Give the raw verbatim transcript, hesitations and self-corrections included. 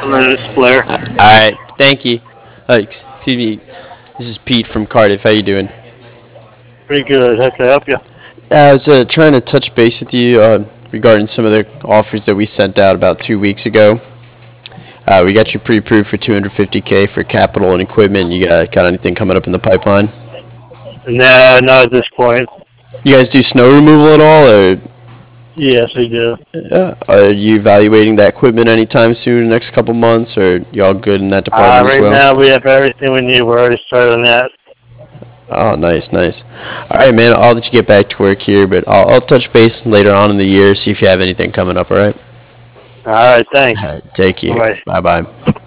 It's Blair. All right, thank you. Uh, excuse me. This is Pete from Cardiff. How you doing? Pretty good. How can I help you? I was uh, trying to touch base with you uh, regarding some of the offers that we sent out about two weeks ago. Uh, we got you pre-approved for two hundred fifty k for capital and equipment. You got got anything coming up in the pipeline? Nah, not at this point. You guys do snow removal at all, or Yes, we do. uh, are you evaluating that equipment anytime soon, in the next couple months, or y'all good in that Uh, department as right well? now we have everything we need. We're already started on that. Oh, nice, nice. All right, man. I'll let you get back to work here, but I'll, I'll touch base later on in the year, see if you have anything coming up. All right. All right, thanks. All right. Take care. Bye. Bye bye.